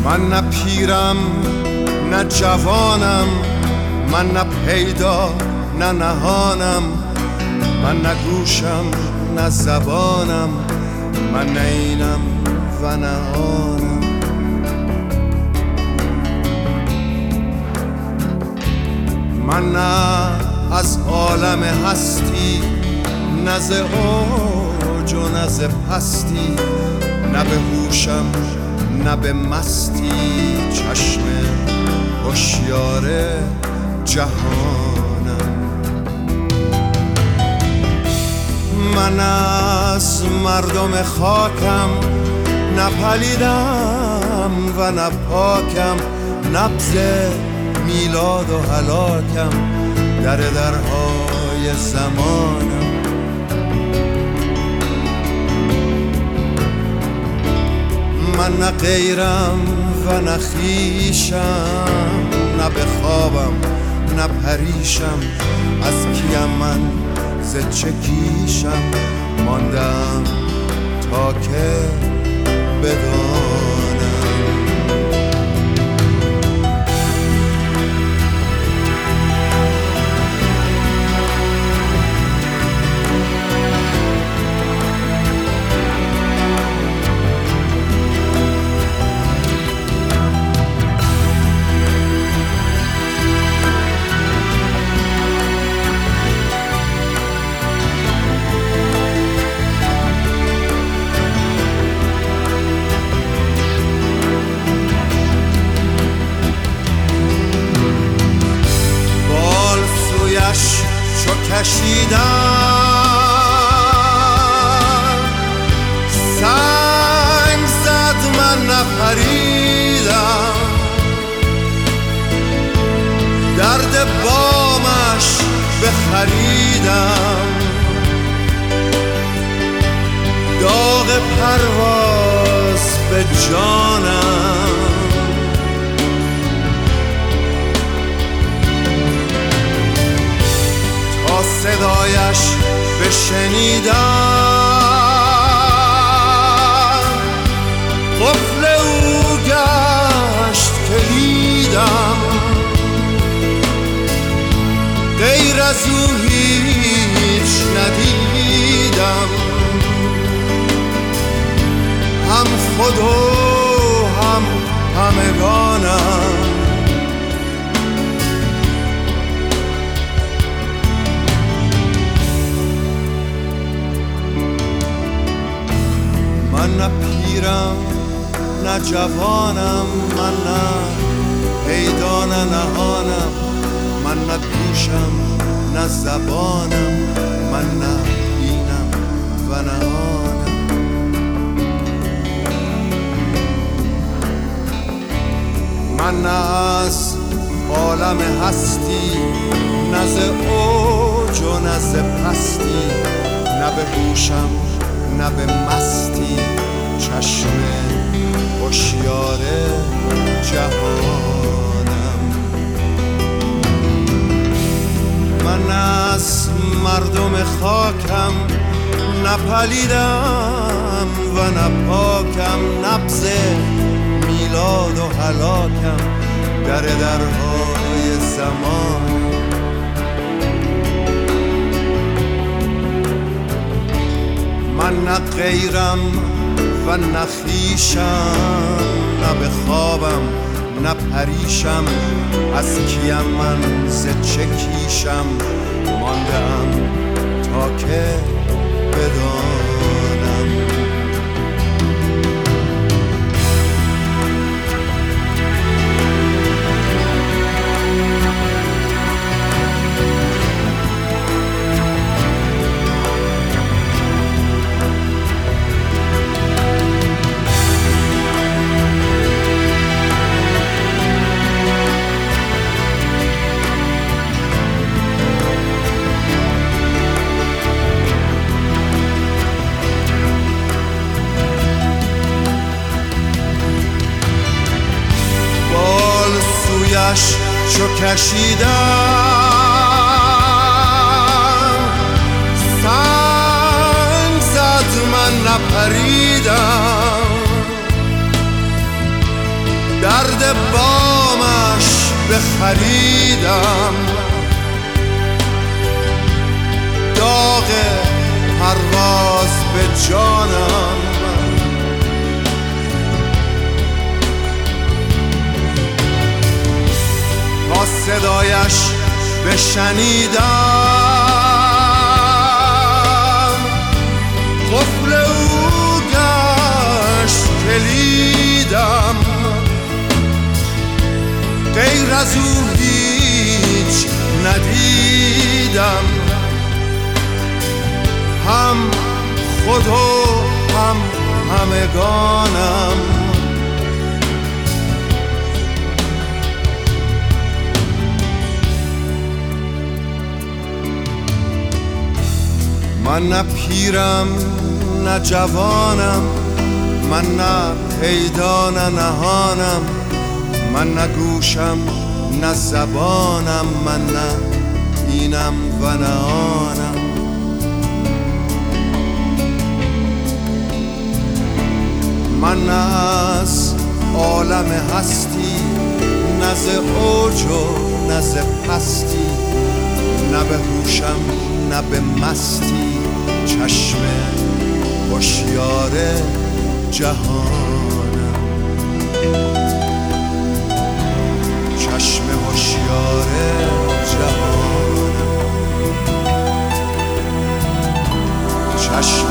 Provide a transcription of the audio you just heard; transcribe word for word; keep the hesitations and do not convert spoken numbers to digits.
من نه پیرم نه جوانم، من نه پیدا نه نهانم، من نه گوشم نه زبانم، من نه اینم و نه آنم. من نه از عالم هستی، نه ز اوج و نه ز پستی، نه به هوشم نه به مستی، چشم هوشیار جهانم. من از مردم خاکم، نه پلیدم و نه پاکم، نبض میلاد و هلاکم، در درهای زمانم. من نه غیرم و نه خویشم، نه به خوابم نه پریشم، از کیم من ز چه کیشم، ماندم تا که بدانم. چو کشیدم سنگ زد من نپریدم، درد بامش بخریدم، داغ پرواز به جانم. صدایش بشنیدم، قفل او گشت کلیدم، غیر از او هیچ ندیدم، هم خود و هم همگانم. من نه پیرم نه جوانم، من نه پیدا نه نهانم، من نه گوشم نه زبانم، من نه اینم و نه آنم. من نه از عالم هستی، نه ز اوج و نه ز پستی، نه به هوشم نه به مستی، چشم هوشیار جهانم. من از مردم خاکم، نه پلیدم و نه پاکم، نبض میلاد و هلاکم، در درهای زمان. من نه غیرم و نه خویشم، نه به خوابم نه پریشم، از کیم من ز چه کیشم، ماندم تا که بدانم. چو کشیدم سنگ زد من نپریدم، بامش بخریدم، داغ پرواز به جانم، با صدایش بشنیدم، قفل او گشت کلیدم، غیر از او هیچ ندیدم، هم خود و هم همگانم. من نه پیرم نه جوانم، من نه پیدا نه نهانم، من نه گوشم نه زبانم، من نه اینم و نه آنم. من نه از عالم هستی، نه ز اوج و نه ز پستی، نه به هوشم نه به مستی، چشم هوشیار جهانم، چشم هوشیار جهانم، چشم